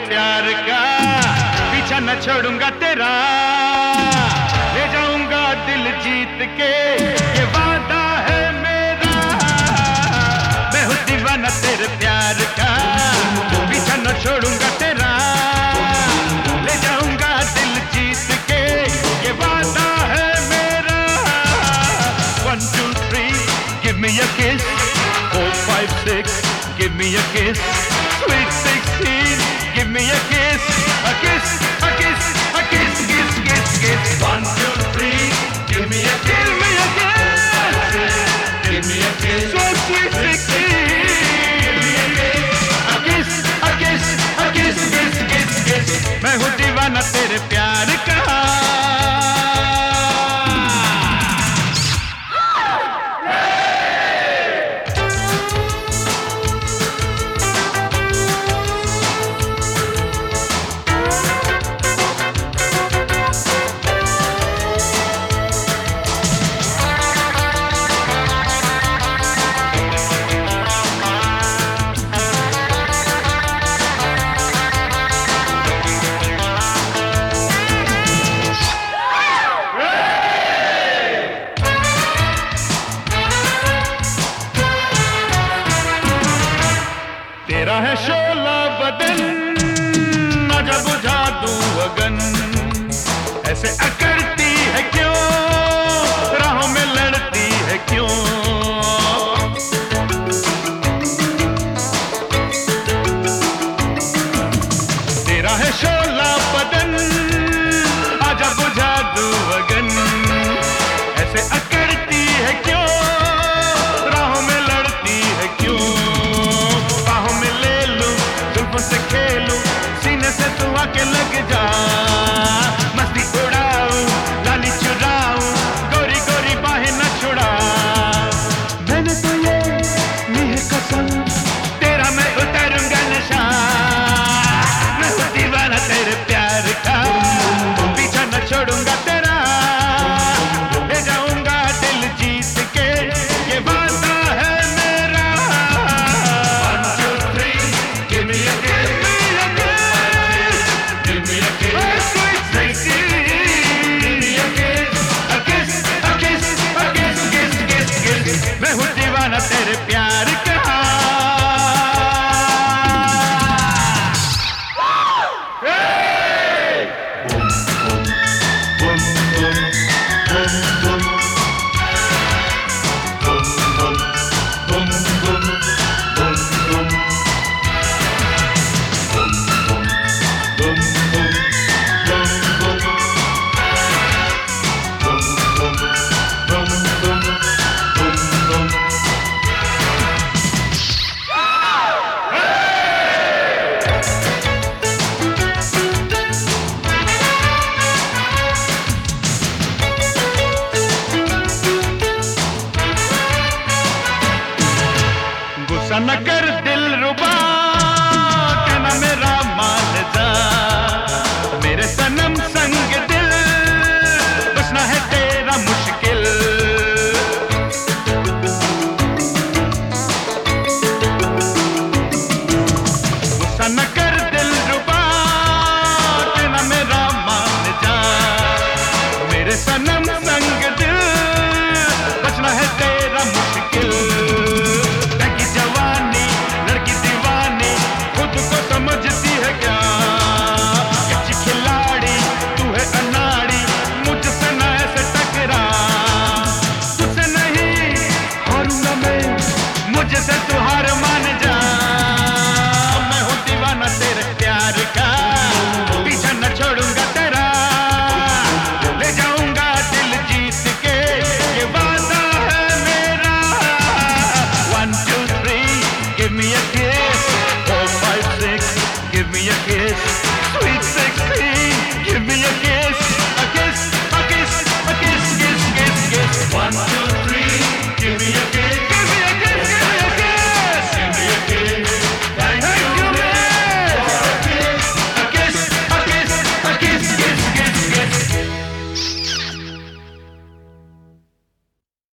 प्यार का, पीछा न छोड़ूंगा तेरा, ले जाऊंगा दिल जीत के, ये वादा है मेरा। मैं हूँ दीवाना तेरे प्यार का, पीछा न छोड़ूंगा तेरा, ले जाऊंगा दिल जीत के, ये वादा है मेरा। 1 2 3 give me a kiss, 4 5 6 give me a kiss, sweet 16 give me a kiss, a kiss, a kiss, a kiss, kiss, kiss, kiss. 1 2 3 give me a kiss, give me a kiss, give me a kiss, so sweet 16 give me a kiss, a kiss, a kiss, a kiss, kiss, kiss, kiss. मैं हूँ दीवाना तेरे प्यार का। तेरा है शोला बदन, आजा बुझा दूं अगन, ऐसे अकड़ती है क्यों, राहों में लड़ती है क्यों। तेरा है शोला बदन, आजा बुझा दूं अगन, ऐसे अकड़ती है क्यों, राहों में लड़ती है क्यों। से खेलूं, सीने से तू आके लग जा, मस्ती उड़ाऊं, लाली चुराऊं, गोरी गोरी बाहें न छुड़ा। मैंने तो ये ली है कसम, तेरा मैं उतारूंगा नशा। मैं हूँ दीवाना तेरे प्यार का, पीछा न छोड़ूंगा तेरा, ले जाऊंगा दिल जीत के, ये वादा है मेरा। 1 2 3 give me a kiss, मैं हूँ दीवाना तेरे प्यार का। गुस्सा न कर